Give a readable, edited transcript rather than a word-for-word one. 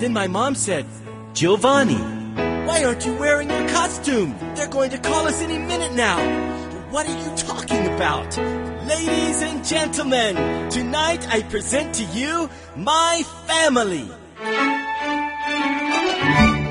Then my mom said, Giovanni, why aren't you wearing your costume? They're going to call us any minute now. What are you talking about? Ladies and gentlemen, tonight I present to you my family.